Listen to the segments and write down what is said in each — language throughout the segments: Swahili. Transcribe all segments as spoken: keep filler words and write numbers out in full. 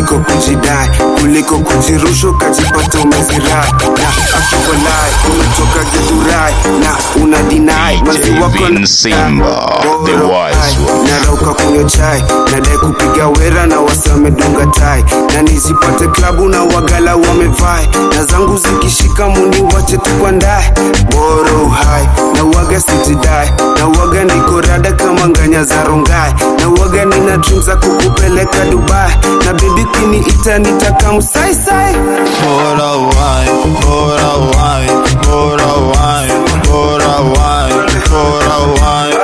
kuliko kujidai, kuliko kujirusho kajipata umezirai. Na akikolai umetoka geturai na una deny mazi wako na Simba the wise one. Narauka kunywa chai nadai kupiga wera na wasame dunga tai, na nizipate klabu na wagala wamevai, na zangu zikishika muni wache tukwandai. Bora uhai na waga sitidai, na waga niko rada kama nganya za rongai, na waga nina dreams za kukupeleka Dubai, na baby kini ita nitaka msai sai. Bora uhai, bora uhai, bora uhai, bora uhai, bora uhai,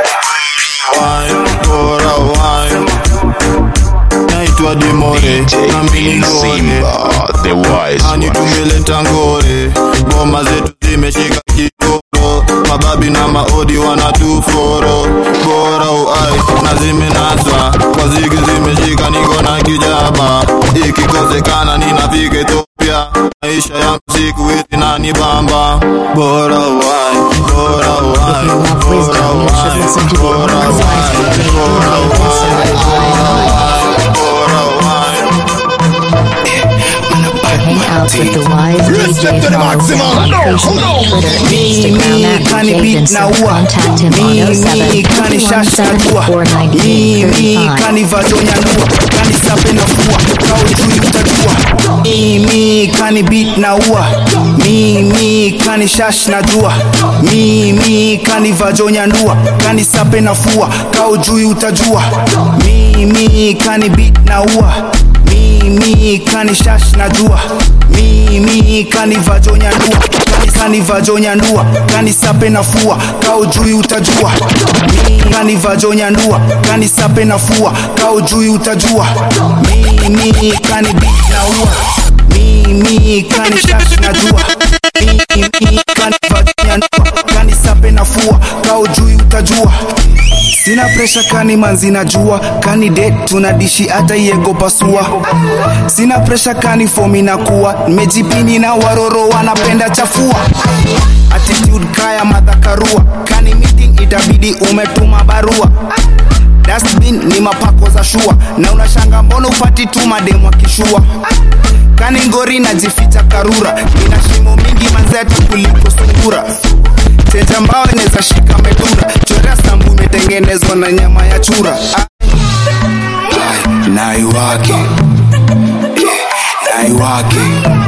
bora uhai. Naitwa Dimore na mimi Simba the wise one. Ani tumeleta ngore, ngoma zetu zimeshika kikoro, mababi na maodi wanatuforo. Bora uhai na zimenasa, kwa zigi zimeshika niko na kijaba, ikikosekana ninafika Ethiopia, maisha ya msiku witi na nibamba. Bora uhai, bora uhai, bora uhai, bora uhai, bora uhai, bora uhai. Hang out with the wise D J. Follow him on Facebook, Twitter, Instagram at D J Vincent. Contact him on oh seven, two one seven, four nine eight, three five. Mimi kani beat na ua, mimi kani shash na jua, mimi kani vajonya ndua, kani sape na fua, kao jui utajua. Mimi kani beat na ua, mimi kani shash na jua, mimi kani vajonya ndua, kani kani vajonya ndua, kani sape na fua, kao jui utajua. Mimi kani vajonya ndua, kani sape na fua, kao jui utajua. Mimi kani beat na ua, mimi kani shash na jua, mimi kani vajonya ndua, kani sape na fua, kao jui utajua. Sina pressure kani manzi na jua, kani date tunadishi hata yego pasua. Sina pressure kani fomi na kuwa, nimejipini na waroro wanapenda chafua. Attitude kaya madhakarua, kani meeting itabidi umetuma barua. Dustbin ni mapako za shua, na unashanga mbono upati tuma demo kishua. Kani ngori na jificha karura, nina shimo mingi manzetu kuliko sungura. Tenja mbao neza shika medura, chora sambu metengenezwa na nyama ya chura. Nai wake, nai wake,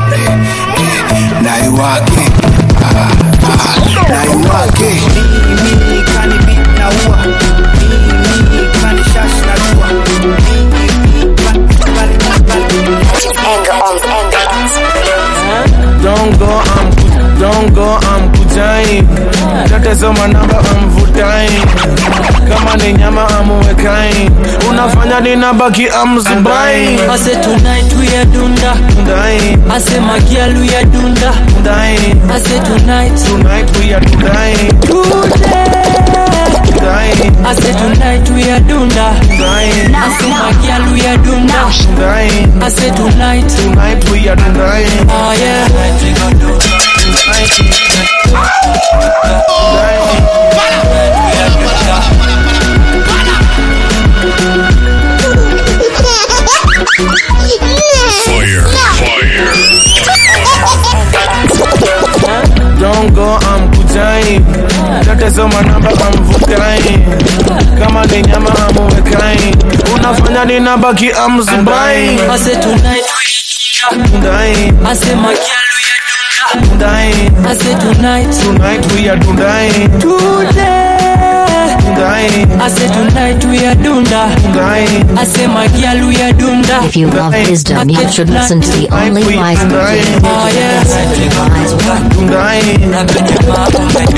nai wake, nai wake. Mimi kani beat na ua, mimi kani shash na jua, mimi kani kani kani. Don't go, I'm don't go, I'm kujaini. Tatazama namba amvutai, kama ni nyama amuwekai, unafanya ninabaki amzubai. I say tonight we are dunda, Dundai. I say my girl we are dunda, Dundai. I say tonight, Tonight we are Dundai. today, I say tonight we are dunda, Dundai. I say my girl we are dunda, Dundai. I say tonight, Tonight we are Dundai. oh yeah, tonight we gon' do, Tonight we Fire, fire. Don't go, I'm kujai. Tatazama namba amvutai, kama ni nyama amuwekai, unafanya ninabaki amzubai. I say tonight we are Dundai. I say my girl we are dunda, Dundai. I say tonight, Tonight we are Dundai. today, Dundai. I say tonight we are dunda, Dundai. I say my girl we are dunda, If you love wisdom, you should listen to the only wise D J. oh yeah, Wise one. Dundai.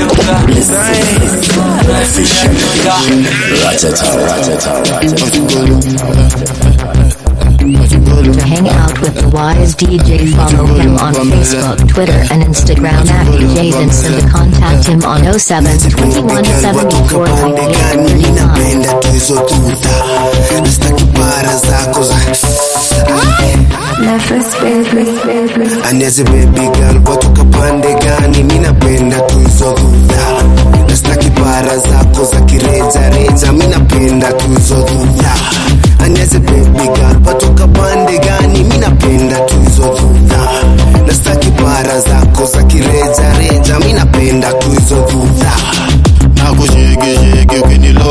To hang out with the wise D J, follow him on Facebook, Twitter, and Instagram at D J Vincent. Contact him on oh seven, two one seven, four nine eight, three five. Aneze baby girl, watoka pande gani? Mina penda tu hizo dhudha. Nastaki para zako za kireja reja, mina penda tu hizo dhudha. Aneze baby girl, watoka pande gani?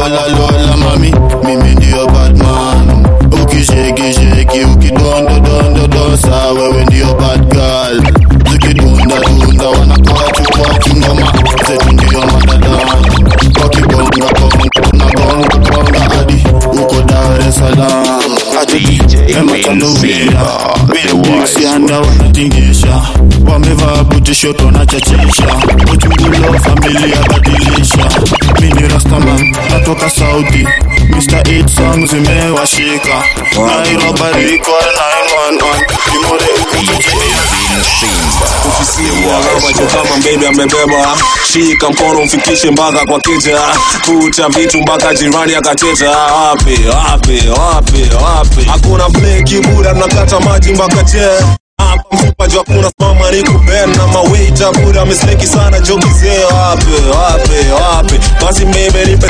Lola Lola mami, mimi ndio Batman. Ukishake shake, ukidondo dondo dosa, wewe ndio bad girl. Zikidunda dunda wanakuachu kwachu ngoma, zetu ndio madada. Wakibonga bonga na bonga bonga hadi uko Dar es Salaam. D J Winsimba, the wise Sianda wanatingisha, wamevaa buti shoto na chachisha, uchungulo familia badilisha. Mini Rastaman, natoka Saudi, Mister eight songs zimewashika. Nairobi record nine one one, Kimore uko Winsimba, Ufisia macho kama mbebe amebeba, shika mkono mfikishe mpaka kwa kija, kucha vitu mpaka jirani akateta. Wapi wapi wapi wapi, hakuna play kibura nakata maji mpaka che. Hapa mfupa jua kuna mama nikupenda, mawaita bura misleki sana joki zee. Wapi wapi wapi, basi mbebe nipe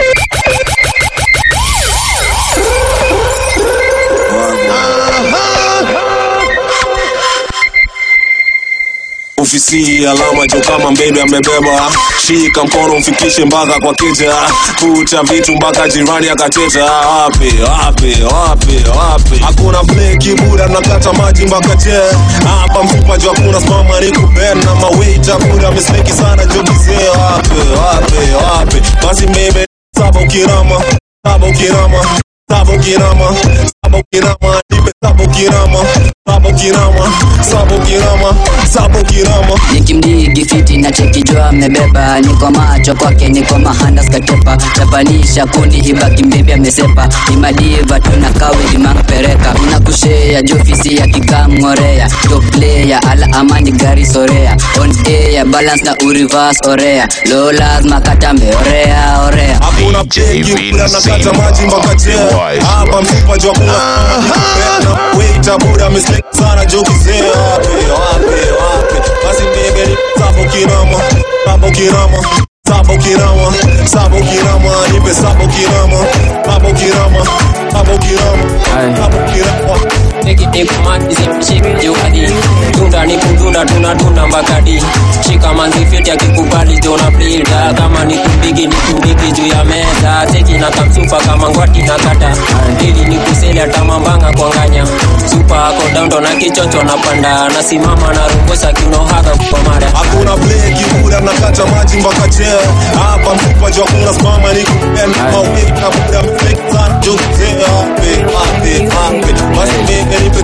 Ufisi alama jo kama mbebe amebeba, shika mkono mfikishe mpaka kwa kija, kucha vitu mpaka jirani akateta. Wapi wapi wapi wapi, hakuna play kibura nakata maji mpaka che. Hapa mfupa jua kuna mama nikupenda, mawaita bura misleki sana joki zee. Wapi wapi wapi, basi mbebe saba ukirama, saba ukirama, saba ukirama, saba ukirama, nipe saba ukirama, saba ukirama, saba ukirama, saba ukirama. Nikimdigi fiti na cheki jua amebeba, niko macho kwake niko mahanda skatepa, chapanisha kuni ibaki mbebe amesepa, imadiva tunakawe dimang pereka, unakushea jofisi ya kikamngorea, top player ala amani gari sorea, on air balance na uriverse orea, low lazima kata meorea orea. Hakuna peki ukura nakata maji mpaka che. Hapa mfupa jua kuna nikupenda, waita bura misleki sana joki zee. Wapi wapi wapi, basi mbebe ni sabo kirama, sabo kirama, sabo kirama, sabo kirama, nipe sabo kirama, sabo kirama, sabo kirama, sabo kirama. Take it man is a shake you adi. Tunda ni kutunda tuna tunda mbakadi. Shika manzi fit ya kikubali jona plida. Kama ni kubigi ni kubigi juu ya meza. Teki na kamsupa kama ngwati na kata. Dili ni kusele hata mambanga kwa nganya. Supa ako down to na kichocho na panda. Nasimama na rungosha kiuno haga kwa mara. Hakuna play kibura nakata maji mpaka che. Hapa mfupa jua kuna smama ni kupenda, mawita bura misleki sana joki zee. Wapi wapi wapi, basi mbebe nipe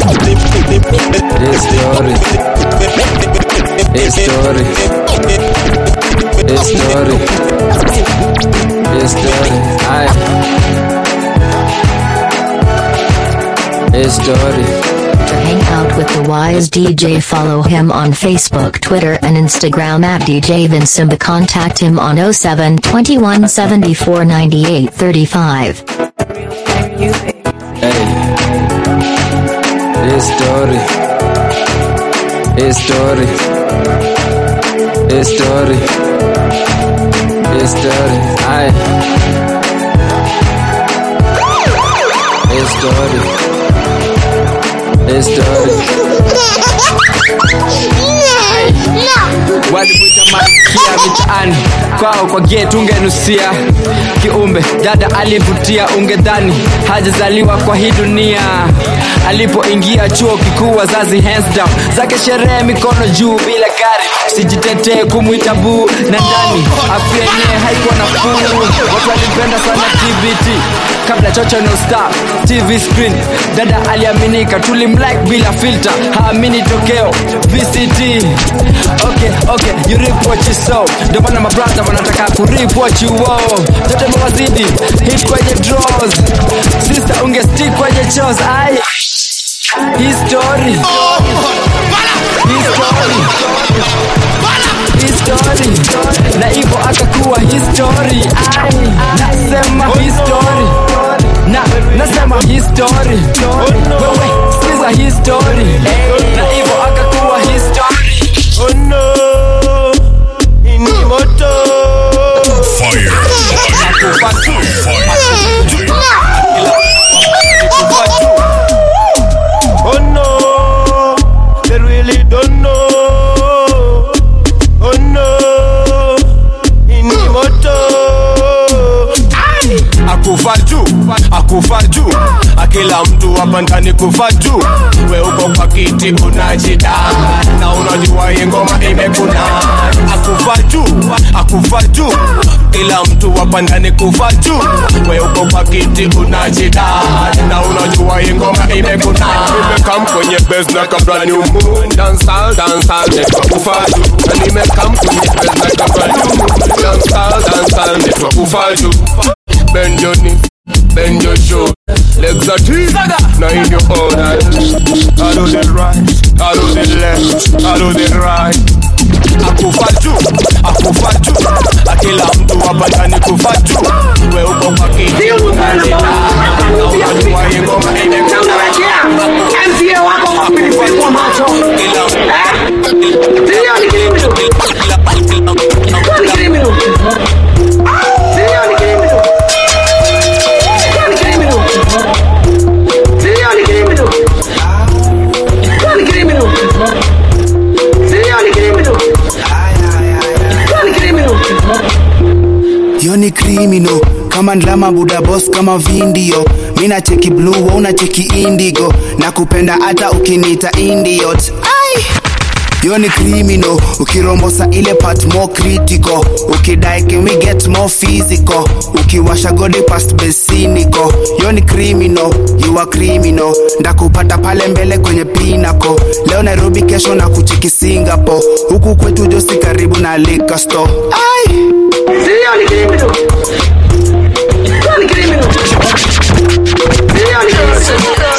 It's story. It's story. It's story. It's story. Aye. It's story. To hang out with the wise D J, follow him on Facebook, Twitter, and Instagram at D J Winsimba. Contact him on oh seven, twenty-one, seventy-four, ninety-eight, thirty-five. Hey. It's story. It's story. It's story. It's story. Aye. It's story. It's story. Walimuita malkia mitaani kwao kwa gate ungenusia kiumbe dada alivutia ungedhani hajazaliwa kwa hii dunia. Alipoingia chuo kikuu wazazi hands down zake sherehe mikono juu bila gari, sijitetee kumuita buu na ndani afya yenyewe haikuwa nafuu. Watu walipenda sana T V T kabla chocho no star T V screen. Dada aliaminika tulimlike bila filter, haamini tokeo V C T. Okay, okay, you reap what you sow. Ndio maana mabrother wanataka ku reap what you owe. Tete mwazidi hit kwenye draws, sister unge stick kwenye chores. Ai history, history, history, na hivyo akakuwa history. Ai nasema history, na nasema history. Wewe sikiza history, na hivyo akakuwa history. Oh no, ini moto. Fire. Fire. Fire. Oh no, they really don't know. Oh no, ini moto. kufa juu. Akila mtu hapa ndani kufa juu. We uko kwa kiti unajida na unajua hii ngoma imekuna. Akufa juu, akufa juu. Kila mtu hapa ndani kufa juu. We uko kwa kiti unajida na unajua hii ngoma imekuna. Nimekam kwenye base na kabla ni umu. Dancehall, dancehall, netwa kufa juu. Na nimekam kwenye base na kabla ni umu. Dancehall, dancehall, netwa kufa juu. Bend your knee, bend your shoulder. Legs are deep, now in your order. I do the right, I do the left, I do the right. Akufa juu, akufa juu. Akila mtu hapa ndani kufa juu. We uko kwa kiti unajida na unajua hii ngoma imekuna. M C A wako kwa pilipili kwa macho. Sio ni criminal. Sio ni criminal. Sio ni criminal. Yo ni criminal, kama ndlama buda boss kama vindio. Mina cheki blue, wa una cheki indigo. Na kupenda ata ukinita idiot. Ay! Yo ni criminal, ukirombosa ile part more critical. Ukidai can we get more physical. Ukiwasha gode past besiniko. Yo ni criminal, you are criminal. Ndakupata pale mbele kwenye pinako. Leo Nairobi kesho na kuchiki Singapore. Huku kwetu josi karibu na liquor store. Ay! Sio ni criminal. Sio ni criminal. Sio ni criminal.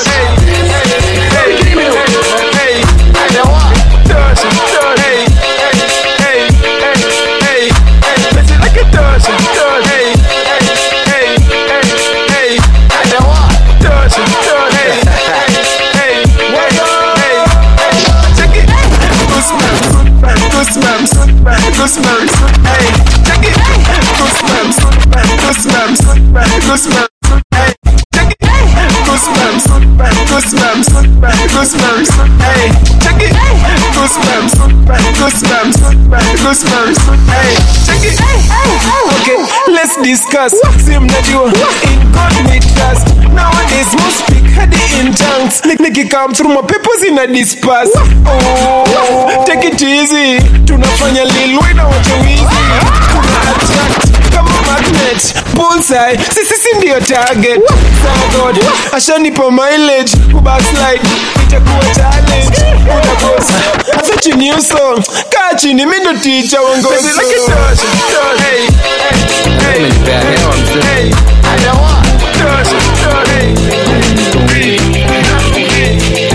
Goosebumps, hey, check it. Goosebumps, goosebumps, goosebumps, hey, check it. Goosebumps, goosebumps, goosebumps, hey, check it. Goosebumps, goosebumps, goosebumps, hey, check it. Okay, let's discuss. Sim najua in God we trust. Nowadays most speak hadi in tongues. Niki come through my papers in a disperse. Oh, take it easy. Tunafanya Lil Wayne na wacha wizi. Tuna attract kama magnet. Bullseye, sisi si ndio target. Thank God, ashanipa mileage. Kubackslide, itakuwa challenge. Utakosa, hasa chini new song. Kaa chini, mi ndo teacher wangu. Baby, like it does, does. Hey, hey, hey, hey, I don't want does, does. Hey, hey, hey.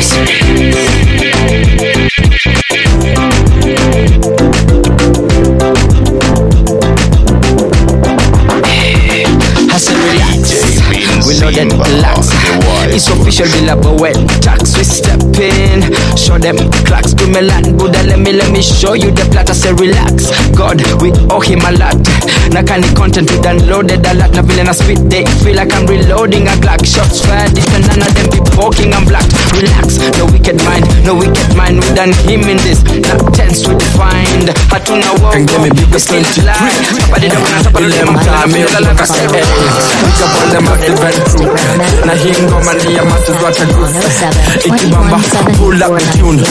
Hustle, relax. We know that relax. It's official, we love a well tax. We step in, show them clocks. Do me land, Buddha, let me, let me show you the plot. I say relax. God, we owe him a lot. Na kani content we downloaded a lot. Na vile na spit, they feel like I'm reloading a Glock. Shots fired, if none of them be poking, I'm black. Relax, no wicked mind, no wicked mind. We done him in this, not tense we defined. Hatuna walk, we still lie. But they don't wanna stop them time. We got all them out the vent through. Na hii ngoma ni ya matu wata gusa. Ikibamba, pull up the tune.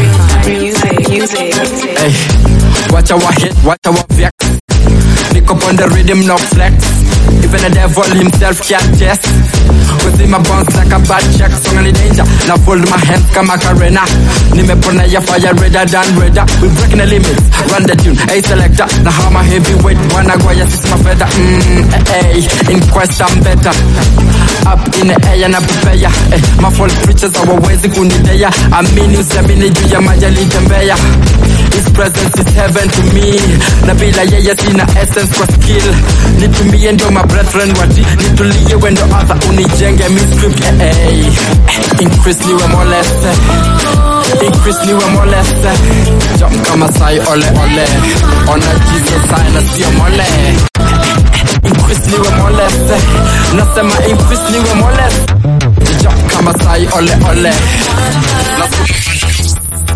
Hey, watch our hit, watch our vex. Nick up on the rhythm, no flex. Even the devil himself can't test. Cause in my bounce like a bad check. Song in danger, now fold my hands kama Karena. Nimepona ya fire redder than redder. We breaking the limits, run the tune. Hey selector, now how my heavyweight wanna go ya six my feather. Mmm, hey, in quest I'm better. Up in the air na prepare. Hey, my false preachers hawawezi kunidea. Amini usiamini juu ya majali tembea. His presence is heaven to me. Na bila yeye sina essence kwa skill. Nitumie ndo my brethren wati. Nitulie wendo other unijenge mi script. Hey, increase niwe moleste. Increase niwe moleste. Jump kama sai ole ole. Ona Jesus sai na sio mole. Increase niwe moleste. Nasema increase niwe moleste. Jump kama sai ole ole.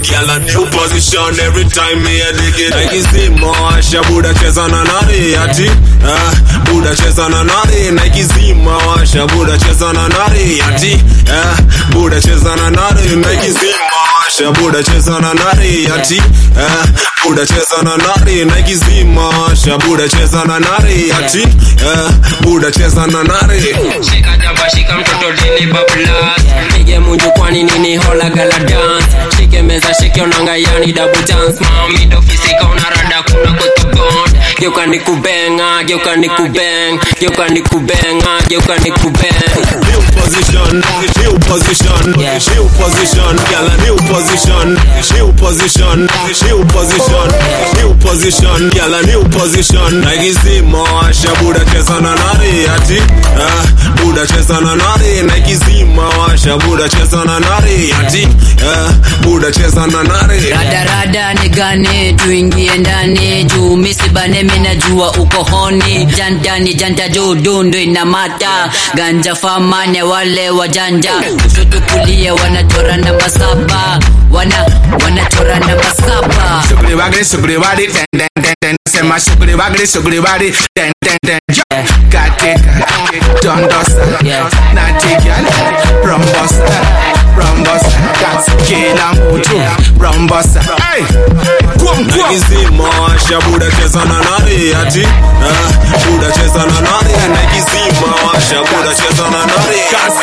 Girl a new position every time me a dig it. Like Zima, washa Buddha cheza na nari ati. Ah, Buddha cheza na nari. Like Zima, washa Buddha cheza na nari ati. Ah, Buddha cheza na nari. Like Zima, washa Buddha cheza na nari ati. Ah, Buddha cheza na nari. Like Zima, washa Buddha cheza na nari ati. Ah, Buddha cheza na nari. Shika jaba shika mtoto dini babla. Pige munju kwani nini hola gala dance. Shike meza shike onanga yani double dance. Mami do fisika unarada kuna kutobond. Geuka ni kubenga, geuka ni kubeng. Geuka ni kubenga, geuka ni kubeng. New position, new position, yeah. New position, girl a new position. New position, new position, new position, girl a new position. Like Zima, washa Buddha cheza na nari ati. Ah, Buddha cheza na nari. Like Zima, washa Buddha cheza na nari ati. Ah, Buddha cheza na nari. Rada rada nigane tuingie ndani juu misibane mina jua uko honi jandani janja juu dundu inamata ganja famane wale wajanja kushoto kulia wanachora namba saba wana wanachora namba saba Sugri wagri sugri wadi den den den den sema sugri wagri sugri wadi den den den katika dondosa natika rombosa rombosa that's kila mtu rombosa hey kum kum Zima washa Buddha cheza na nari ati. Ah, Buddha cheza na nari. Like Zima washa Buddha cheza na nari.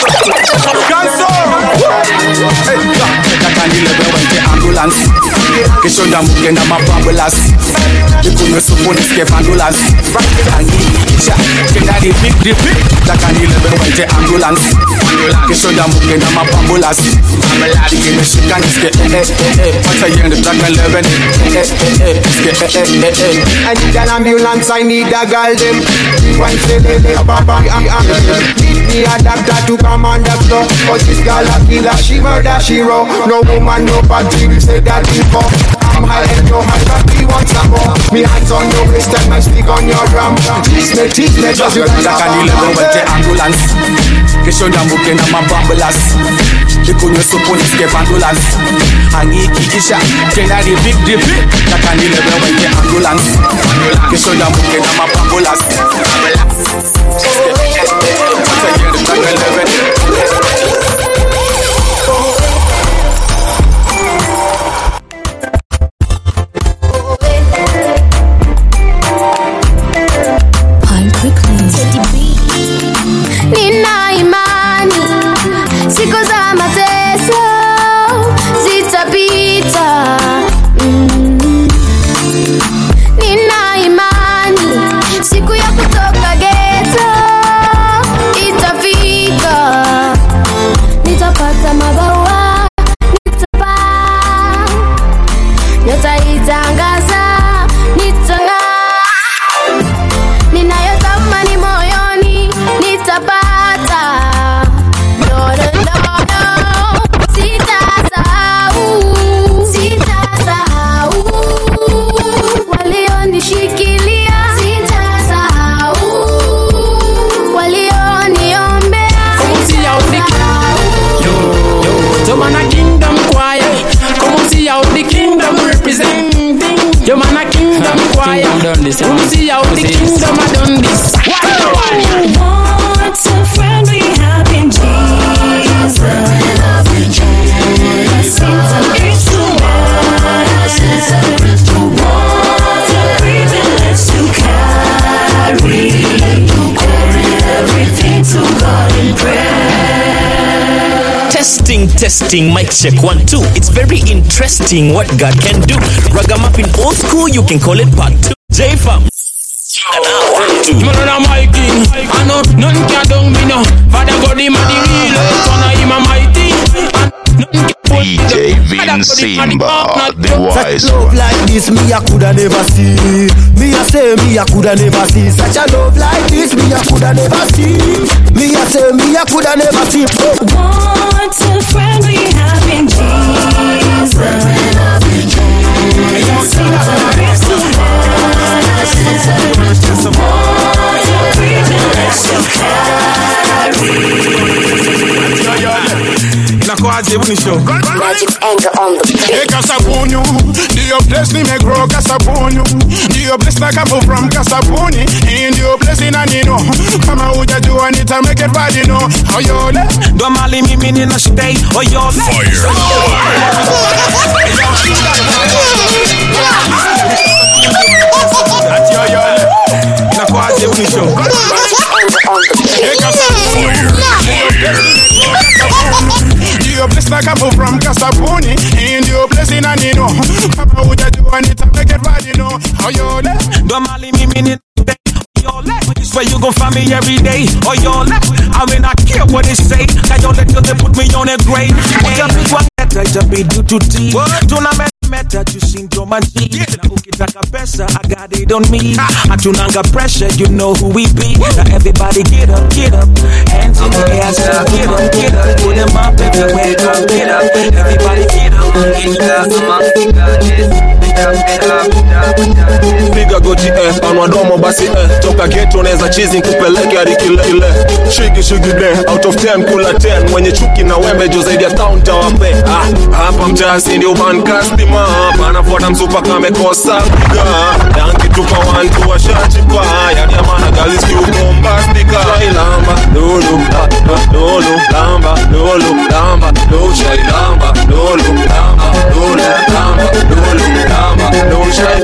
Ganso hey kakandile bwente ambulance kishonda mukenda mabambulance ikume supone skep ambulance angisha kenda di big di big kakandile bwente ambulance kishonda mukenda mabambulance ameladi kimeshika niske eh eh eh what's a yende black eleven eh eh eh ske eh eh eh I need an ambulance, I need a girl them. One say they they papa need me a doctor to come on the floor. Cause this girl a killer, she murder, she raw. No woman, no party, we say that before. I'm high and you're high, but we want some more. Me hands on your waist and my stick on your drum. Tease me, tease me, just you like kakandile bwente ambulance kishonda mukenda mabambulance ikume supone skep ambulance angikikisha kenda di big di big kakandile bwente ambulance kishonda mukenda mabambulance Nina imani siku za mateso zitapita. Mm. Nina imani siku ya kutoka ghetto itafika. Nitapata mabawa, nitapaa, nitaitangaza, nitang'aa. Ninayotamani moyoni nitapata. No, no, no, no. Sitasahau, sitasahau. Walionishikilia sitasahau. Walioniombea sitasahau. Yo man a kingdom choir. Come on see how the kingdom representing. Yo man a kingdom choir. Come on see how the kingdom a done this. What's a friend we have in Jesus? It's a grace to us. What a privilege to carry, carry everything to God in prayer. Testing, testing, mic check, one, two. It's very interesting what God can do. Ragamuffin old school, you can call it part two. J-Fam. Man on my king, I know none can down me no. Father God him a the real, son of him a mighty. D J Vin Simba, the wise Such love one. like this me I coulda never see. Me I say me I coulda never see. Such a love like this me I coulda never see. Me I say me I coulda never see. What a friend we have in Jesus. It's a grace to us. What a privilege to carry. Nakwaje unisho Magic's anger on the beat. Hey Kasabunyu, the place ni me grow Kasabunyu. The place na come from Kasabuni. In the place in Anino. Kama hujajua nita make it bad you know. Oyole. Ndo mali mimi nina stay. Oyole. Ati oyole. Nakwaje unisho Hey Kasabunyu. The place na come from Kasabuni. In the place in Anino. Kama hujajua nita make it bad you know. Oyole. Ndo mali mimi nina stay. This where you gon' find me every day. Or your left, I mean I care what they say. Cause your little they put me on a grade. What a big one that I just be due to tea. Tuna meta you seen to my G. Na ukitaka pesa, I got it on me. Atunanga pressure, you know who we be. Now everybody get up, get up. Hands in the air, so get up, get up. Put them up everywhere, go get up. Everybody get up, get up. Piga goti eh, panwa domo basi eh. Toka ghetto neza chizi nkupeleke hadi kile kile. Shigi shigi de, out of ten kula ten. Mwenye chuki na wembe jo zaidi ya town tawape. Ah, hapa mtasi ndio man customer. Panafuata msupa kame kosa piga. Danki tupa wantu wa shachipa. Yani amana galis kiu bombastika. Shai lamba, lulu, lulu, lamba, lulu, lamba. Lulu, shai lamba, lulu, lamba, lulu, lamba, lulu, lamba. Lulu, shai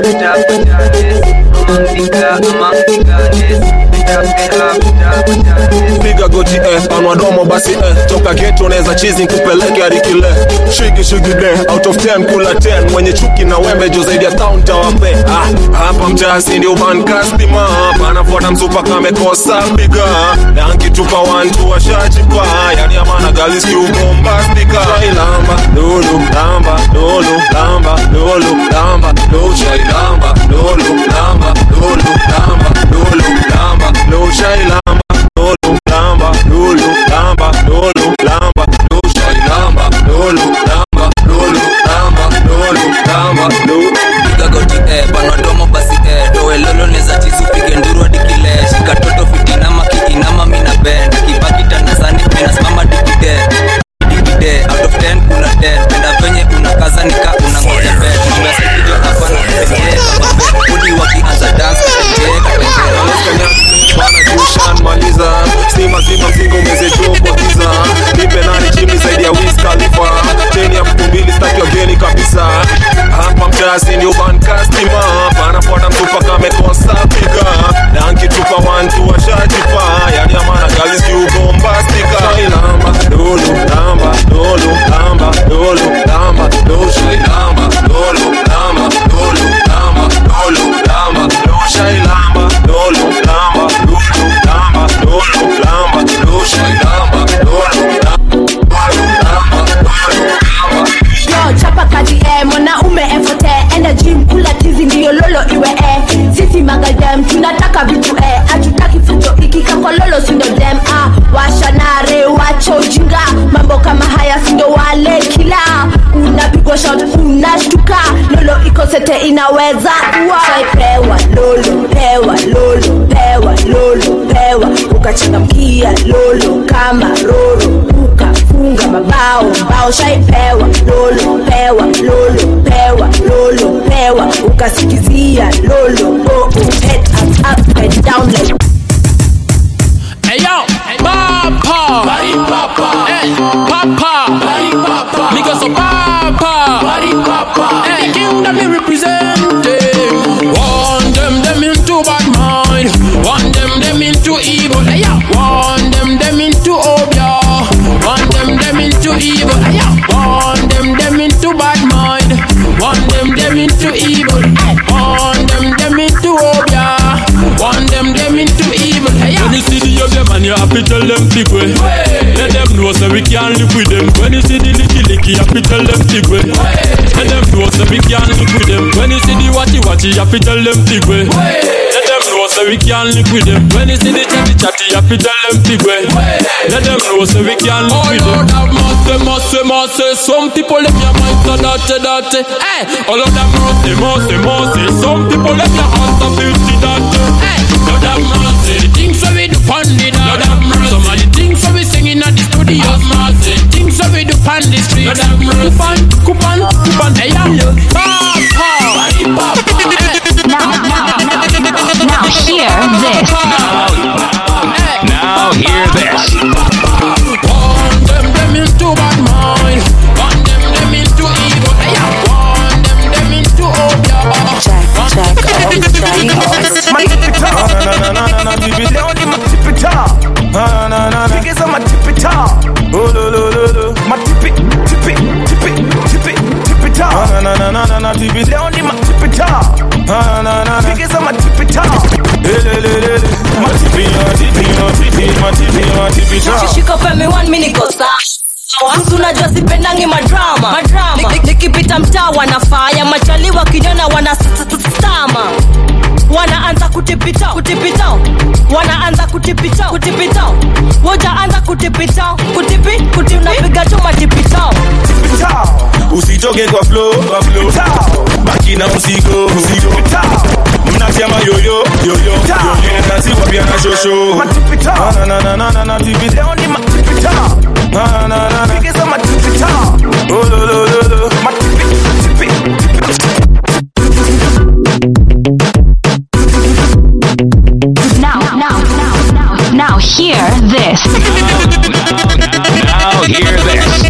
Piga goti eh, panwa domo basi eh. Toka ghetto neza chizi nkupeleke hadi kile. Shigi shigi de, out of ten kula ten. Mwenye chuki na wembe jo zaidi ya town tawape. Ah, hapa mtasi ndio man customer. Panafuata msupa kame kosa piga. Danki tupa wantu wa shachipa. Yani amana galis kiu bombastika. Shai lamba, lulu, lamba, lulu, lamba, lulu, lamba. Lulu, shai lamba, lulu, lamba, lulu, lamba, lulu, lamba. Lulu, shai lamba, lulu, lamba, lulu, lamba, lulu, lamba. Lulu, shai lamba, lulu, lamba, lulu, lamba, lulu, lamba, lulu. Piga goti eh, panwa domo basi eh. Doe lolo neza chizu pige nduru hadi kile. Shika toto fitina maki inama mina bend. Kibaki tanasani mina smama dikide. Dikide, out of ten kuna ten. Penda venye unakaza nika unangoja bed. Mbesi kijo hapa na kutembea kama bed. Kudi wakianza dance kutembea kutembea. Bana jushan maliza. Stima zima mzingo meze jopo giza. Nipe nani chimni zaidi ya Wiz Khalifa. Cheni ya mkumbili staki wageni kabisa. Hapa mtasi ndio ban customer. Panafuata mtupa kame kosa piga. Danki tupa wantu wa shachipa. Yani amana galis kiu bombastika. Shai lamba, lulu, lamba, lulu, lamba, lulu, lamba. Lulu, shai lamba, lulu, lamba, lulu, lamba, lulu, lamba. Lulu, shai lamba, lulu, lamba, lulu, lamba, lulu, lamba. Lulu, shai lamba, lulu, lamba, lulu, lamba. Yo, chapa kazi eh, mwanaume efote. Energy mkula tizi ndiyo lolo iwe eh. Sisi magadem, tunataka vitu eh. Hatutaki fujo iki kako lolo sindo dem ah. Washa nare, wacho ujinga. Mambo kama haya sindo wale kila. Unapigwa shot, unashtuka. Lolo iko sete inaweza uwa. Shai pewa, lolo, pewa, lolo, pewa, lolo, pewa. Ukachangamkia lolo kama roro. Ukafunga mabao, mbao. Shai pewa, lolo, pewa, lolo, pewa, lolo, pewa. Ukasikizia lolo, oh, oh. Head up, up, head down like. Hey yo, Papa, Bari Papa, hey, Papa, Bari Papa, because of Papa, Bari Papa, hey, the kingdom me representing. Want them, them into bad mind. Want them, them into evil. Hey yo, want them, them into obia. Want them, them into evil. Hey yo, want them, them into bad mind. Want them, them into evil. Want them, them into obia. Want them, them into evil. Hey yo. When you see the young them and you have to tell them big way. Let them know so we can't live with them. When you see the licky licky, you have to tell them big way. Let them know so we can't live with them. When you see the watchy watchy, you have to tell them big way. Let them know so we can't live with them. When you see the chatty chatty, you have to tell them big way. Let them know so we can't live with them. All of them must say, must say, some people let your mind so dirty, dirty. Hey, all of them must say, must say, must say, some people let your heart so filthy, dirty. Hey, all of them must say, the things that we do on the dance. Some of the things that we sing in the studio. Things that we do on the street. matipita. Shika femi one mini costa. Wangu unajua sipendangi madrama. Madrama. Nikipita mtaa wanafaya machali wakiniona wanastama. Wanaanza kutipita, kutipita. Wanaanza kutipita, kutipita. Woja anza kutipita, kutipi, kuti unapiga tu matipita. Usitoke kwa flow, kwa flow. Baki na mzigo, mzigo. Mnatia yoyo, yoyo. Nasi kwa pia na shosho. Matipita. Na na na na na na tipita. Leo ni matipita. Na na na na. Pigiza matipita. Oh lo lo lo lo. Matipita. Now, now, now, now, now hear this. Now hear this.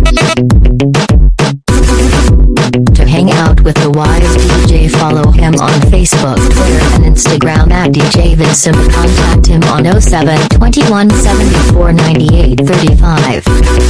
To hang out with the Wise D J, follow him on Facebook, Twitter, and Instagram at D J Vincent. Contact him on oh seven, twenty-one, seventy-four, ninety-eight, thirty-five.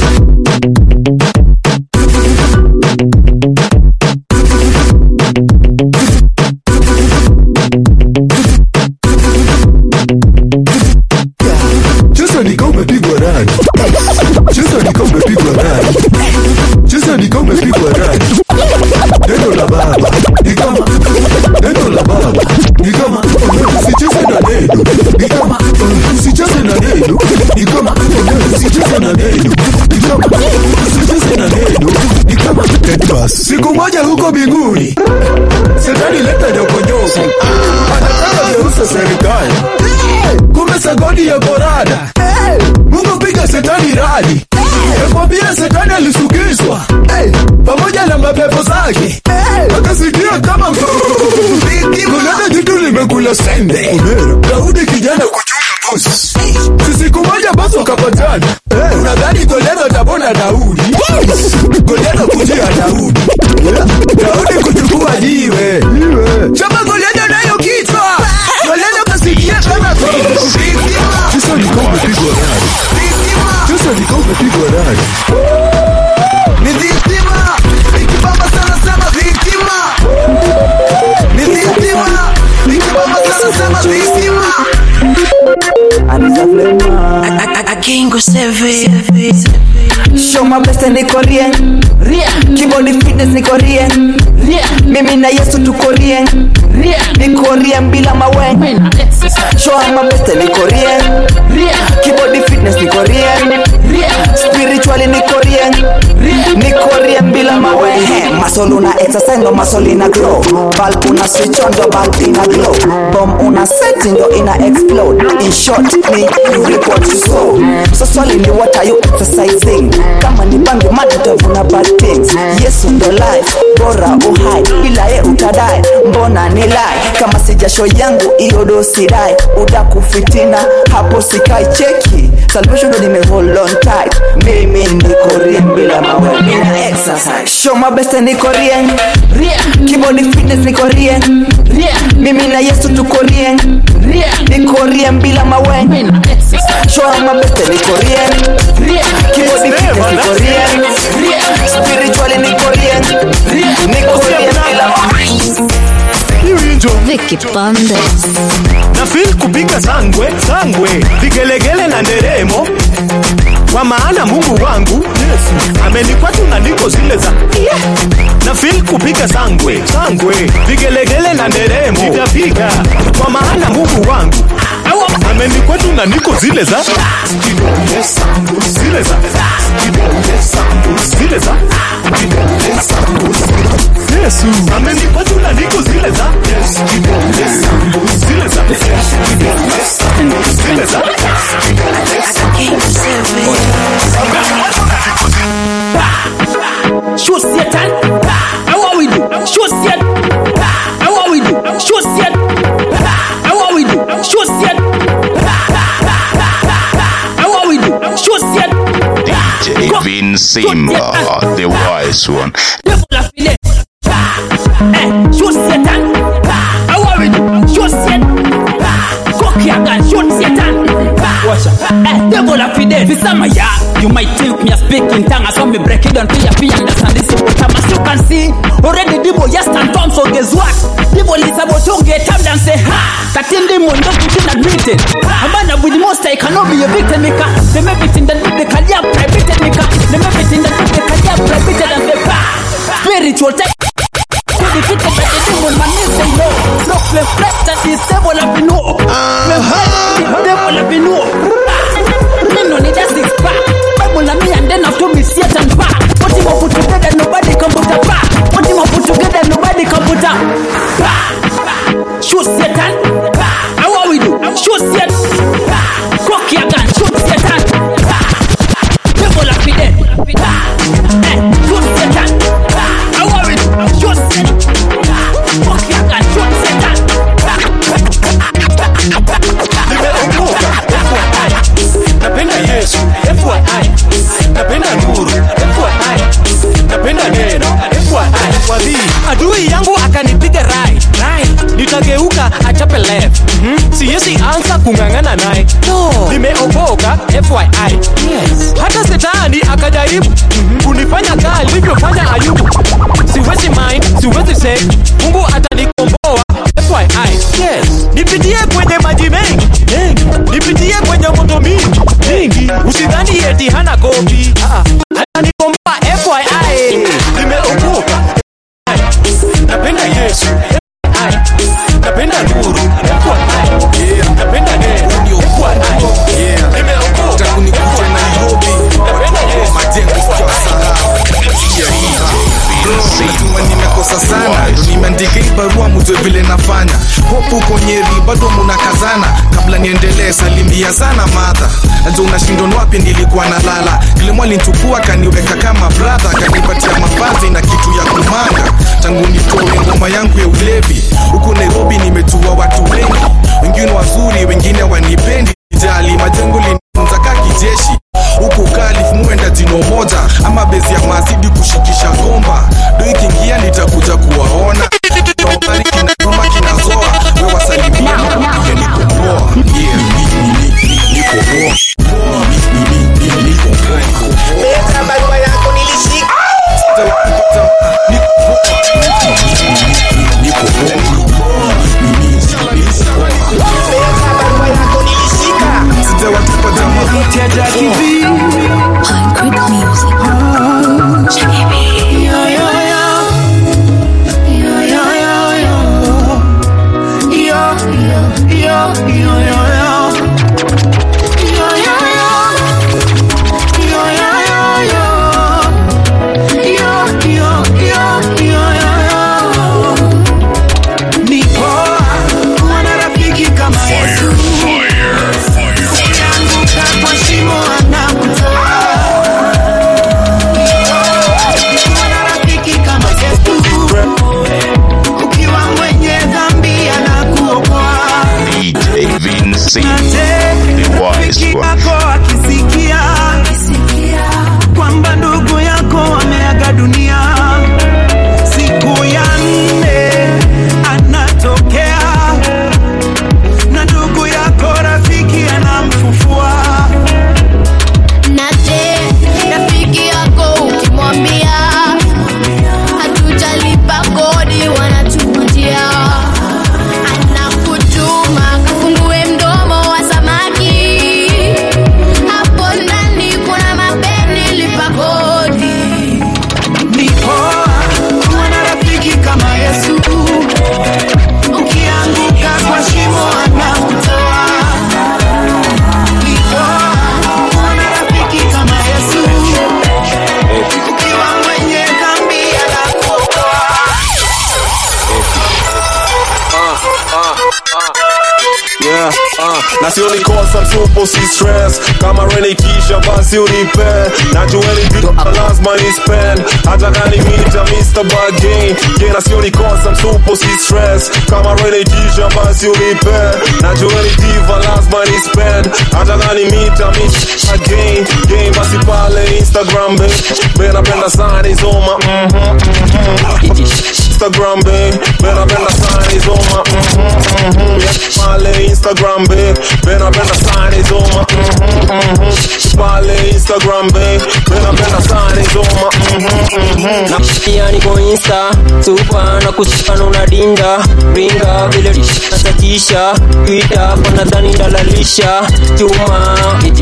Cheza ni kama umepigwa radi. Cheza ni kama umepigwa radi. Cheza ni kama umepigwa radi. Neno la baba ni kama neno la baba ni kama usicheze na neno ni kama usicheze na neno ni kama usicheze na neno ni kama usicheze na neno ni kama bas. Siku moja huko mbinguni Shetani leta nyokonyoko anataka geuza serikali. Kumbe sagodi ya korada. Mungu piga Shetani radi. Nakwambia Shetani alisukizwa pamoja na mapepo zake. Akasikia kama kuleta jitu limekula sende. Daudi kijana kuchunga bosi. Sisi kumoja basi wakapatana. Unadhani Goliath tabona Daudi? Goliath kujia Daudi. Daudi kuchukua jiwe. Chama Goliath nayo kichwa. Goliath kasikia kama Chisa ni kama umepigwa radi. Chisa ni kama umepigwa radi. Ni victima. Nikibamba sana sana victima. Ni victima. Nikibamba sana sana victima. Akingo seven. Show my best and niko rien. Keyboard fitness niko rien. Mimi na Yesu tuko rien. Niko rien bila mawe. Show my best and niko rien. Keyboard fitness niko rien. Spiritually niko rien. Niko rien bila mawe. Muscle una exercise no muscle ina grow. Bulb una switch on the bulb ina glow. Bomb una set ndo ina explode. In short me you report to soul. So swali ni what are you exercising? Kama ni bangi madutavuna bad things. Yesu ndo life bora uhai bila ye utadai. Mbona ni lie kama sijasho yangu iyo dosi dai. Udaku fitina hapo sikai cheki. Salvation ndo nime hold on tight. Mimi niko rien bila mawe mina exercise. Show my best niko rien. Keyboard fitness niko rien. Mimi na Yesu tuko rien. Niko rien bila mawe. Show my best niko rien. Keyboard fitness niko rien. Spiritually niko rien. Niko rien bila mawe. Vicky Bandes. Na feel kupiga sangwe, sangwe, vigelegele na nderemo. Kwa maana Mungu wangu Yesu amenikwatu na niko zile za yeah. Na feel kupiga sangwe, sangwe, vigelegele na nderemo. Nitapiga kwa maana Mungu wangu amenikwatu na niko zile za zile za zile za Yesu amenikwatu na niko zile za zile za zile za Shoot Satan. How what we do? Shoot Satan. How what we do? Shoot Satan. How what we do? Shoot Satan. How what we do? Shoot Satan. D J Vin Simba, the wise one. Shoot Satan. How what we do? Shoot Satan. Cocky again. Shoot Satan. Watch out. Devil of fide. Visama ya. You might think me a speaking tongue. I saw me break it down. Pia pia understand this. But as you can see, already Dibo just stand firm. So guess what? Dibo is about to get up and say ha. That in the moon don't be admitted. A man with the most I cannot be a victim maker. Them everything that do they call ya private nika. Them everything that do they call ya private and the pa. Spiritual tech. Could be fit by the demon man is say no. Look the flesh that is devil have been no. The devil have been no. Me no need a six pack. Devil and me and then after me Satan pack. What you put together nobody can put a pack. What you put together nobody can put a pack. Shoot Satan. How what we do? Shoot Satan. Cock your gun. Shoot Satan. Devil have been dead. Hey, shoot Satan. How what we do? Shoot Satan. Cock your gun. Shoot Satan. Napenda Yesu, F Y I. Napenda nuru, F Y I. Napenda neno, F Y I. Wadhi, adui yangu akanipiga right, right. Nitageuka achape left. Mm-hmm. Siwezi anza kungangana naye. No. Nimeokoka, F Y I. Yes. Hata Shetani akajaribu mm-hmm. kunifanya kali alivyofanya Ayubu. Siwezi mind, siwezi say. Mungu atanikomboa, F Y I. Yes. Nipitie kwenye maji mengi, mengi. Nipitie kwenye moto mingi, mingi. Usidhani eti hana kopi. Ah, atanikomboa, F Y I. Nimeokoka. Napenda Yesu, F Y I. Napenda nuru, F Y I. Napenda neno, F Y I. Nimeokoka. Takunikuta Nairobi. Napenda Yesu, majengo sio sahau. Najua nimekosa sana, ndo nimeandika hii barua mjue vile nafanya. Hopu konyeri bado munakazana, kabla niendelee salimia sana madha. Najua unashindwa wapi nilikuwa nalala. Kile mwali nitukua kaniweka kama brother, kanipatia mavazi na kitu ya kumanga. Tangu nitoe ngoma yangu ya ulevi, huku Nairobi nimejua watu wengi. Wengine wazuri, wengine wanipendi. Jali majengo linifunza ka kijeshi. Huku Kalif muenda jino moja, ama bezi ya mazidi kushikisha gomba. Doi kingia nitakuja kuwaona. Topari kina koma kinazoa. Wewe wasalimia ya niko poa. Yeah, niko poa. Niko poa. Leta barua yako nilishika. Niko poa. Leta barua yako nilishika. Sija watupa jama. Tia Jackie B. Quick music. Jackie B. Yo yo yo. Yo yo yo yo. Yo yo yo yo yo yo. Yo yo yo. Yo yo yo yo. Yo yo yo yo yo. Niko mwana rafiki kama Yesu. Ukianguka kwa shimo anakutoa. Mwana rafiki kama Yesu. Ukiwa mwenye dhambi anakuokoa. D J Vinci, the wise Rafiki one. yako akisikia kwamba ndugu yako ameaga dunia, siku ya nne anatokea na ndugu yako rafiki anamfufua. Na je, rafiki yako ukimwambia hatujalipa kodi wanatukutia, anakutuma kafungue mdomo wa samaki, hapo ndani kuna mapeni lipa kodi. Ni poa kuwa na rafiki kama Yesu, ukianguka kwa shimo anakutoa. Ni poa kuwa na rafiki kama Yesu, ukiwa mwenye dhambi anakuokoa. Yeah, uh, na sio nikosa msupo si stress. Kama Rene kisha basi unipe. Najua ni vitu lazima ni spend. Hata kani mita mister Bargain. Yeah, na sio nikosa msupo si stress. Kama Rene kisha basi unipe. Najua ni diva lazima ni spend. Hata kani mita mister Bargain. Game basi pale Instagram be. Be napenda sana izoma. Mhm, mhm. Instagram be. Be napenda sana izoma. Mhm, mhm. Pale Instagram be. Be napenda sana izoma. Mhm, mhm. Pale Instagram be. Be napenda sana izoma. Mhm, mhm. Na pia niko Insta super na kushikana unadinda ringa vile nasatisha Twitter kwa nadhani ndalalisha chuma iti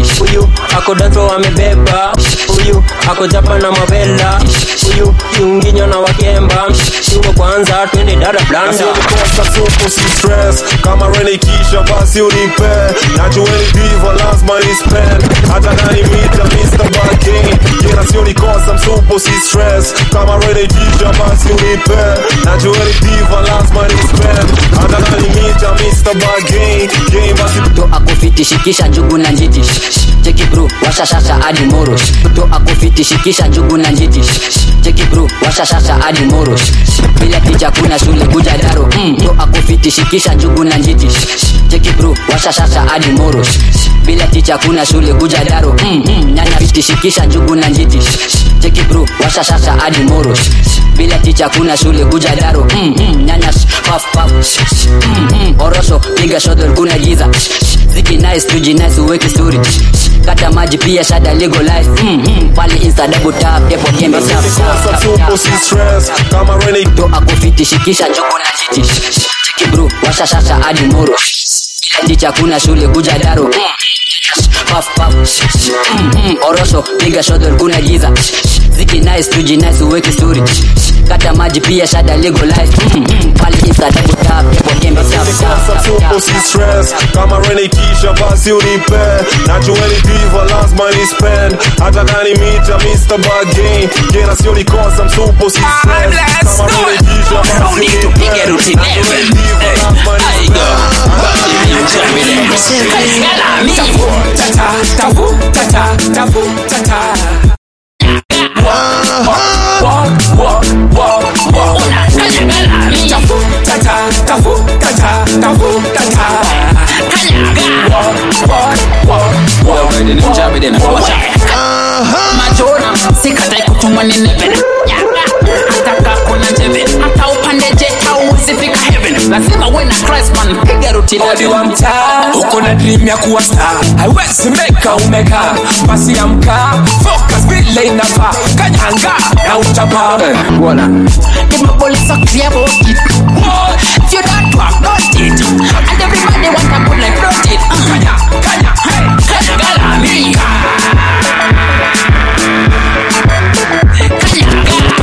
huyu ako danso amebeba, huyu ako japa na mabela, huyu kiunginyo na wakemba, shingo kwanza twende dada blanda. Nikosa supo si stress, kama Rene Kisha basi unipe, najueni diva lazima ni spend, hata nani mita mister Bargain. Kila sio nikosa msupo si stress, kama Rene Kisha basi unipe, najueni diva lazima ni spend, hata nani mita mister Bargain. Game basi to akofiti shikisha njugu na njiti, cheki bro washa shasha hadi moro. To akofiti shikisha njugu na njiti, cheki bro washa shasha hadi moro. Bila picha kuna shule kuja daro. Mm. To akofiti shikisha njugu na njiti, cheki bro washa shasha hadi moro. Bila picha kuna shule kuja daro. Mm. Mm. Nyanya fiti shikisha njugu na njiti, cheki bro washa shasha hadi moro. Bila picha kuna shule kuja daro. Mm. Mm. Nyanya puff puff. Mm. Mm. Orosho piga shoulder kuna giza. Ziki nice tuji nice uweke story. Kata maji pia shada legalize. Mm -hmm. Pali insta double tap depo kembe tap tap supo si stress, kama Rene to akofiti shikisha njugu na njiti, cheki bro washa shasha hadi moro. Ticha kuna shule kuja daro. Puff puff. Mm -hmm. Orosho piga shoulder kuna giza. Ziki nice tuji nice uweke story. Kata maji pia shada legalize. Mm -hmm. Pali insta double tap depo kembe tap tap supo si stress, kama Rene Kisha basi unipe, najueni diva lazima ni spend, hata nani mita mister Bargain. Kila sio nikosa msupo si stress, kama Rene Kisha basi unipe, najueni diva lazima ni spend. Walk, walk, walk, walk, walk. Tafu, tata, tafu, tata, tafu, tata. Walk, walk, walk, walk, walk. Majora, sikatai kutumwa ni neven. Ataka kuna njeve, ata upande jet hauwezi fika heaven. Lazima uwe na Christ man, piga ruti la odi wa mtaa. Uko na dream ya kuwa star, haiwezi meka umeka. Basi amka, focus vile inafaa. Kanyanga na utapa. Wala if my police are clear about it, if you don't work, don't it. And everybody want to put like front it. Kanya, kanya, hey, kanya gala mi. Kanya gala.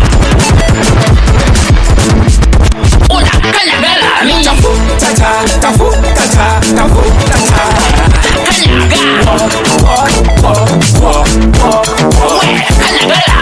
Ola, kanya gala mi. Tafu, tata, tafu, tata, tafu, tata. Kanya gala. Walk, walk, walk, walk, walk. Kanya gala.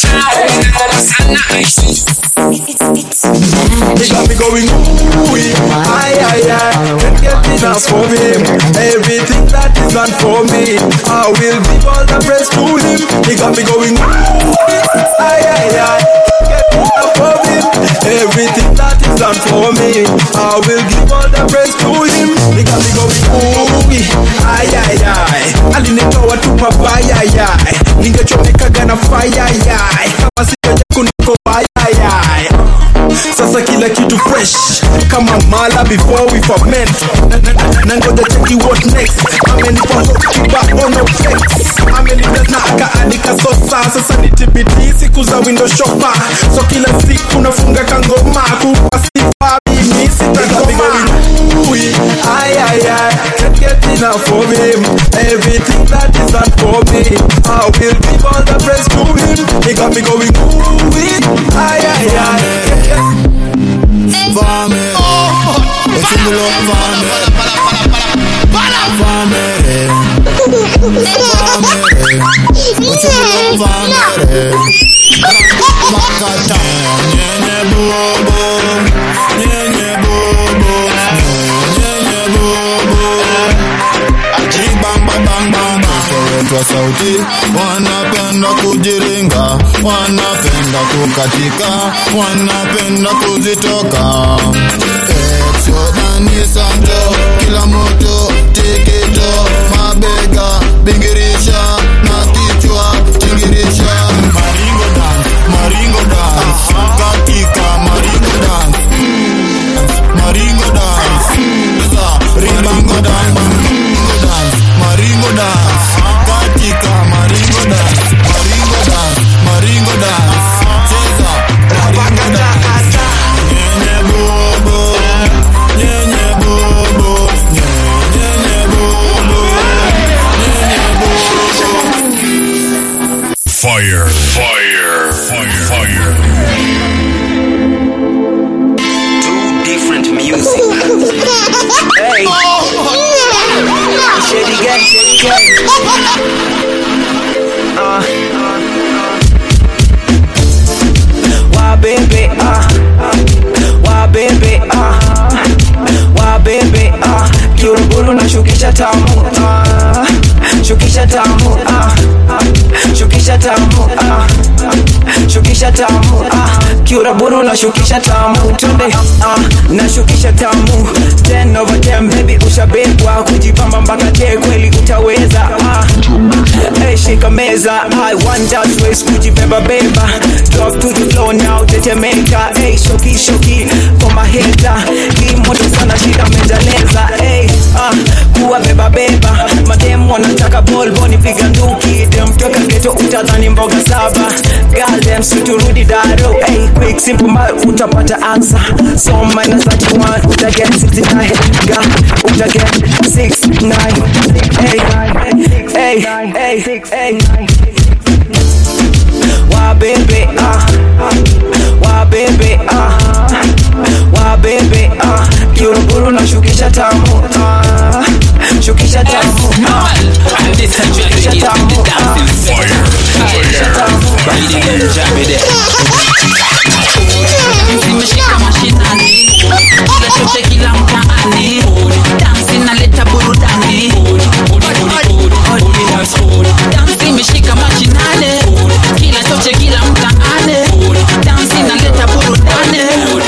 He got me going ooh, ay, ay, ay. Can't get enough of him. Everything that is done for me, I will give all the praise to him. He got me going ooh, ay, ay, ay. Can't get enough of him. Everything that is done for me, I will give all the praise to him. He got me going ooh, ay, ay, ay. Alinitoa tu pabaya, ay, ay. Ningechomekaga na fire, ay, ay. Kama sijaja kuniko ay, ay, ay. Sasa kila kitu fresh kama mala before we ferment. Nangoja cheki what next. Amenipa hokiba ono flex. Amenipa naka anika sosa. Sasa ni T B T siku za window shopper. So kila siku nafunga kangoma. Kupa sifa mimi sitakoma. Ay ay ay, can't get enough of him. Everything that is done for me, I will give all the praise to him. He got me going ooh, ay ay ay. Vame, echumulo vame, vame, vame, echumulo vame, makata, nyenye bobo, nyenye bobo, nyenye bobo, bang bang bang bang. Wetu wa sauti wanapenda kujiringa, wanapenda kukatika, wanapenda kuzitoka. Exodani santo, kila moto, tikito, mabega, bingirisha, na kichwa, tingirisha. Maringo dance, maringo dance, katika maringo dance, maringo dance, maringo dance, maringo dance, maringo dance, katika maringo dance, maringo dance, maringo dance, cheza maringo dance. Nyenye bobo, nyenye bobo, nyenye bobo. Fire, fire, fire, fire. Two different music. Hey. Shady gang, shady gang. Uh. Why baby, uh. Why baby, uh. Why baby, uh. Kiuruburu na shukisha tamu, uh. Shukisha tamu, uh. Shukisha tamu, uh. Shukisha tamu, uh. Kiuruburu na shukisha tamu. Tunde, uh. Na shukisha tamu. Ten over ten, baby ushabebwa. Kujipamba mpaka te kweli utaweza, uh. Hey, shika meza, I want that waist. Kujibeba beba, drop to the floor now. Tetemeka, hey, shoki shoki for my hater. Hii moto sana shida mejaleza, hey, uh. Kuwa beba beba, madem wanataka ball boni piga nduki. Dem toka ghetto utadhani mboga saba. Girl dem siturudi daro, hey, quick simple ma utapata answer. So minus thirty-one, uta get sixty-nine. Girl, uta get six nine. Hey, hey, hey, hey, hey. Why baby, uh. Why baby, uh. Why baby, uh. Kiuruburu na shukisha tamu, uh. Shukisha tamu, uh. Shukisha tamu, uh. Shukisha tamu, Zimeshika mashinani, kila chote kila mtaani, dansi inaleta burudani. Dansi imeshika mashinani, kila chote kila mtaani, dansi inaleta burudani.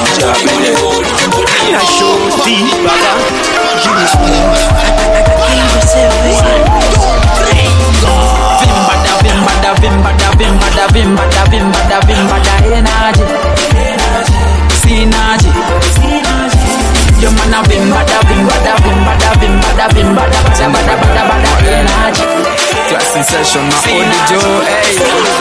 Vimbada, vimbada, vimbada, vimbada, vimbada, vimbada, energy, synergy. Yo mana vimbada, vimbada, vimbada, vimbada, vimbada, bada, bada, bada, bada, energy. Class in session, my only Joe, hey,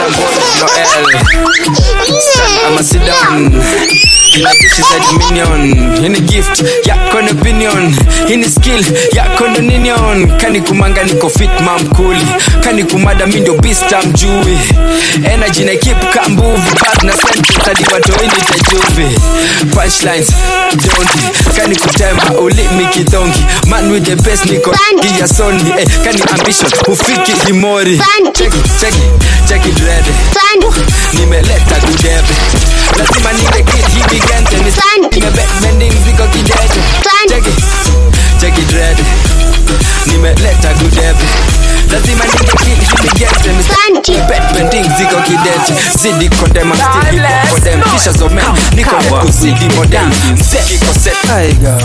I'ma sit down. In a dish is a dominion. In a gift, ya con opinion. In a skill, ya con dominion. Kani kumanga niko fit mam kuli. Kani kumada mindo beast am jui. Energy na keep kambuvi. Partner sentence hadi watoi nitajuvi. Punchlines, don't it. Kani kutema uli mikidongi. Man with the best niko Gia Sony. Eh, kani ambition ufiki himori. Check it, check it, check it ready. Nimeleta kudebe. Lazima nige kid hivi gente. Nime backbending ziko kideje. Check it, check it ready. Nimeleta kudebe. Lazima nige kid hivi gente. Nime backbending ziko kideje. Zidi kodem, I'm still hip hop for them. Kisha zome, niko neku zidi modem. Kiko set, I go.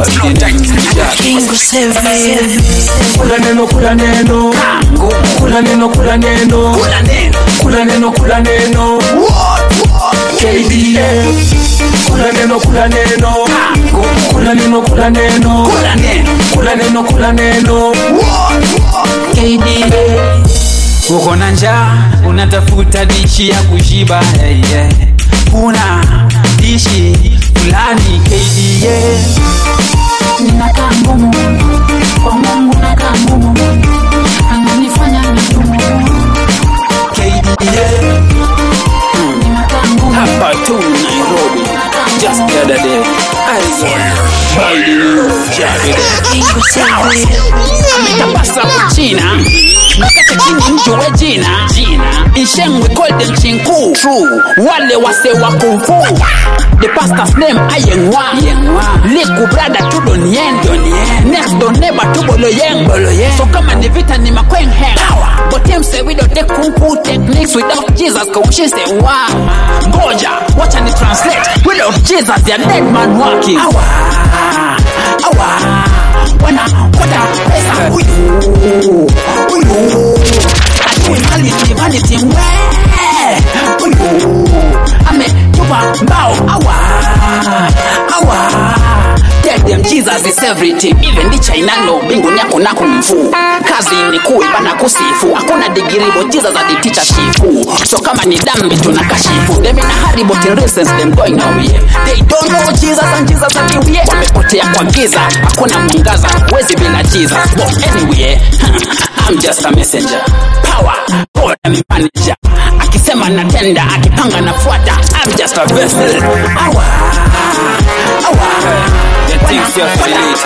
Kula neno, kula neno, kula neno, kula neno, kula neno, kula neno, K D A. Kula neno, kula neno, kula neno, kula neno, kula neno, kula neno, K D A. Uko na njaa, unatafuta dishi ya kushiba, hey, yeah. Kuna dishi fulani K D A. Ninakaa ngumu, kwa Mungu nakaa ngumu, ananifanya migumu K D A. Ninakaa ngumu, hapa tu Nairobi, just the other day. Fire, fire, fire. Ametapasa kuchina, nakata chini mjue jina, jina Ishengwe golden chinku, true. Wale wase wa kung fu, the pastor's name Ayengwa, Liku brother tu donien, next door neighbor tu boloyeng, so kama ni vita ni makweng heng. But him say we don't take kung fu techniques without Jesus, kaushin say wow. Ngoja, watch and translate, without Jesus they are dead man walking. Awa, awa, wana koda pesa huyu, huyu. Ati vanity, vanity we, huyu. Ame tupa mbao, awa, awa. Tell them Jesus is is everything. Even the China no bingo nyako na kumfu. Kazi ni kuwe bana kusifu. Hakuna degree but Jesus are the teacher shifu. So kama ni dambi tunakashifu. Them in a hurry but in real sense them going nowhere. They don't know Jesus and Jesus are the way. Wamepotea kwa giza, hakuna mwangaza, wezi bila Jesus. But anyway, I'm just a messenger. Power, God and manager. Akisema natenda, akipanga nafuata. I'm just a vessel. Awa, awa. The things you're feeling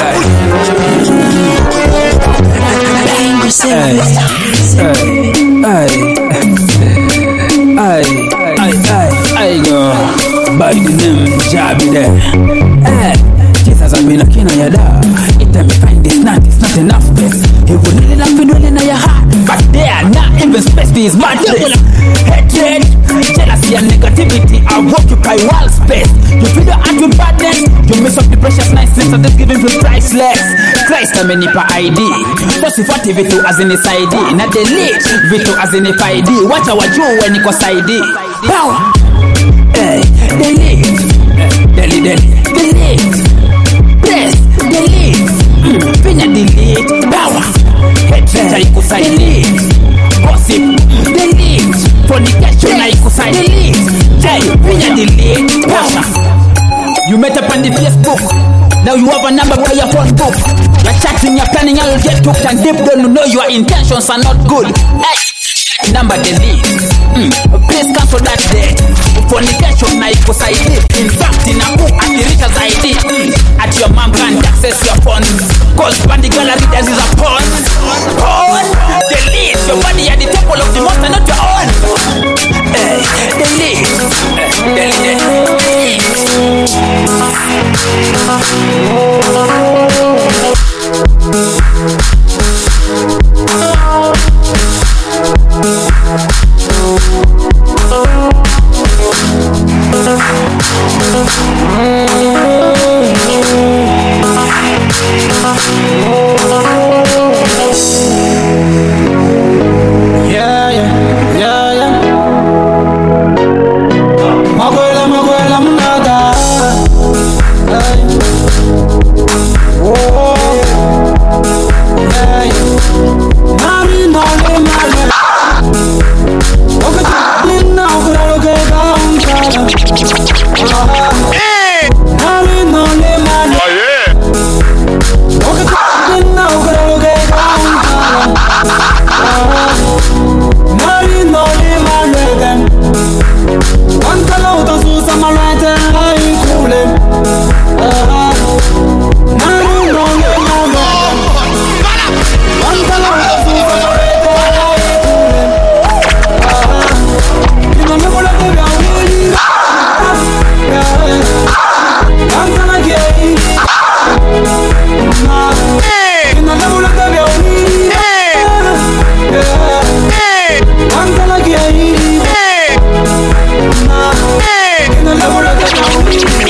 Ay, ay, ay, ay, go. By the name Jabi there. Hey, Jesus has been a king of your dog. It time you find this not, it's not enough, best. He will really love you dwelling in your heart. But they are not even space to his bad hatred, jealousy and negativity are occupy wall space. You feel the act with badness, you mess up the precious niceness of this giving feel priceless. Christ amenipa I D. Posifuati vitu as in I D. Na delete vitu as in I D. Wacha wajue niko saidi. Power. Hey, delete. Delete, delete. Delete. Press, delete. Mm, pinya delete. Power. Hatred haikusaidi. Delete. Gossip, delete. Fornication haikusaidi. Delete. Hey, pinya delete. Power. You met up on the Facebook. Now you have a number by your phone book. You're chatting, you're planning, I'll get hooked and deep down. You know your intentions are not good. Hey, number delete. Mm. Please cancel that date. Fornication na iko saidi. In fact, in a book at the Richard's I D. Mm. At your mom can't access your funds. Cause Bandy Gallery there is a pawn. Pawn. Delete. Your body at the temple of the monster, not your own. Hey, delete. Hey, delete. Yeah, yeah, yeah, yeah. Maguela, maguela, mnada. Hey. Oh, hey. Nami no le male. Okay, ninna ukura ke gauncha. Hey. Nami no le male. Oh yeah. Okay, ninna ukura ke gauncha. Nari no le male. Quanta lauta su samalete ai kule. Nari no le male. Quanta lauta su samalete ai kule. Ino me vuole te via uniri. Quanta la chiedi. Ino me vuole te via uniri. Quanta la chiedi. Ino me vuole te via uniri.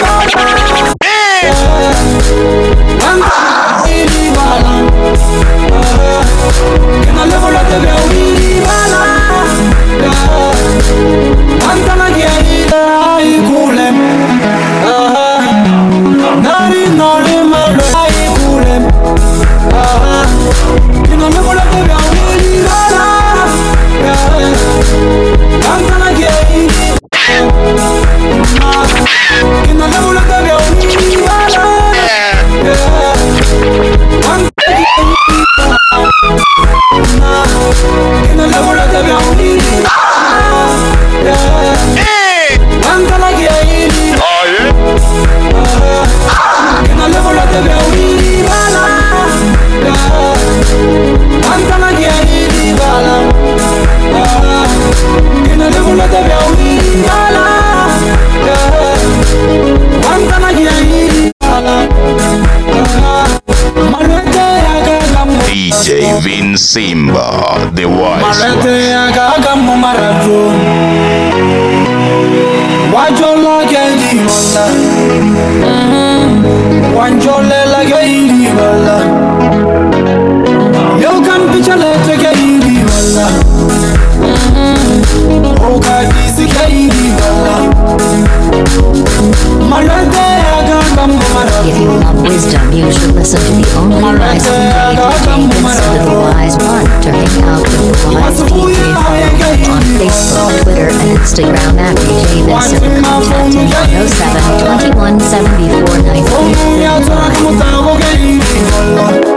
D J Vin Simba, the wise Malete agaga mumarajo. Wajola gendi mola. Wanjole la gendi mola. Yo kan pichale te gendi mola. Oga disi gendi mola. Malete agaga If you love wisdom, you should listen to the only wise D J, D J Vincent the Wise One. To hang out with the wise D J, follow him on Facebook, Twitter, and Instagram at D J Vincent. Contact him on oh seven, twenty-one, seventy-four, nineteen thirty-five.